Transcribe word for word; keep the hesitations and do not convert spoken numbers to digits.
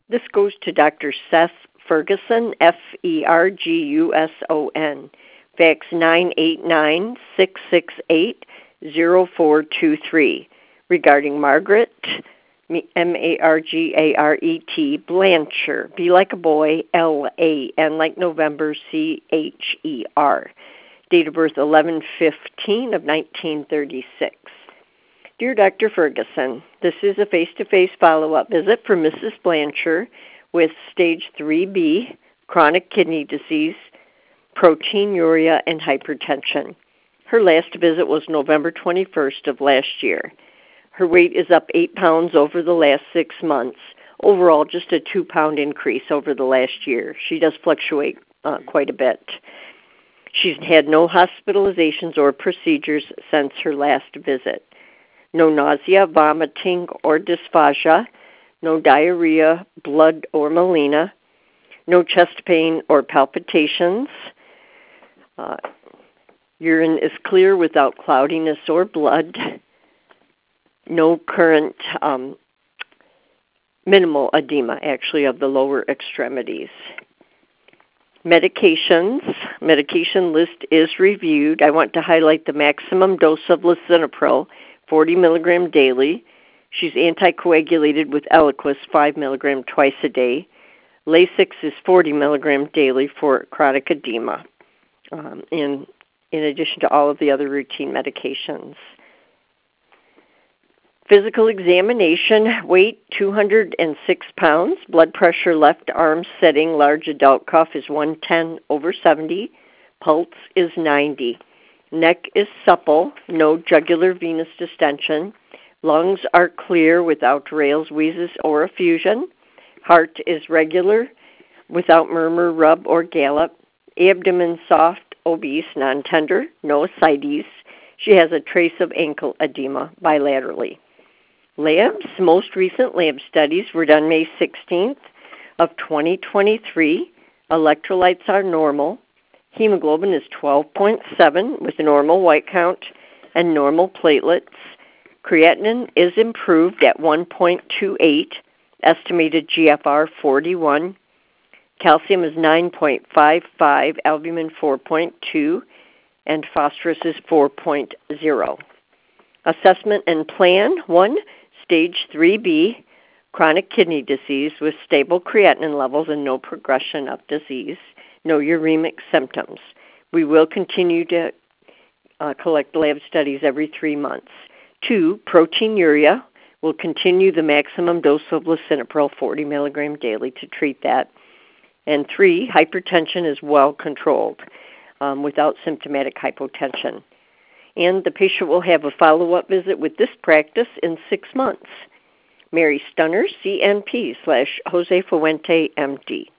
This goes to Doctor Seth Ferguson, F E R G U S O N, fax nine eight nine, six six eight, zero four two three, regarding Margaret, M A R G A R E T, Blancher, B like a boy, L A N like November, C H E R. Date of birth eleven fifteen of nineteen thirty-six. Dear Doctor Ferguson, this is a face-to-face follow-up visit for Missus Blancher with stage three B, chronic kidney disease, proteinuria, and hypertension. Her last visit was November twenty-first of last year. Her weight is up eight pounds over the last six months. Overall, just a two-pound increase over the last year. She does fluctuate uh, quite a bit. She's had no hospitalizations or procedures since her last visit. No nausea, vomiting, or dysphagia. No diarrhea, blood, or melena. No chest pain or palpitations. Uh, urine is clear without cloudiness or blood. No current, um, minimal edema, actually, of the lower extremities. Medications. Medication list is reviewed. I want to highlight the maximum dose of lisinopril, forty milligrams daily. She's anticoagulated with Eliquis, five milligrams twice a day. Lasix is forty milligrams daily for chronic edema, um, in, in addition to all of the other routine medications. Physical examination, weight two hundred six pounds, blood pressure left arm setting, large adult cough is one ten over seventy, pulse is ninety. Neck is supple, no jugular venous distension. Lungs are clear without rales, wheezes, or effusion. Heart is regular without murmur, rub, or gallop. Abdomen soft, obese, non-tender, no ascites. She has a trace of ankle edema bilaterally. Labs, most recent lab studies were done May sixteenth of twenty twenty-three. Electrolytes are normal. Hemoglobin is twelve point seven with normal white count and normal platelets. Creatinine is improved at one point two eight, estimated G F R forty-one. Calcium is nine point five five, albumin four point two, and phosphorus is four point zero. Assessment and plan, one, stage three B, chronic kidney disease with stable creatinine levels and no progression of disease, no uremic symptoms. We will continue to uh, collect lab studies every three months. Two, proteinuria. We'll continue the maximum dose of lisinopril, forty milligrams daily, to treat that. And three, hypertension is well controlled um, without symptomatic hypotension. And the patient will have a follow-up visit with this practice in six months. Mary Stunner, C N P slash Jose Fuente, M D.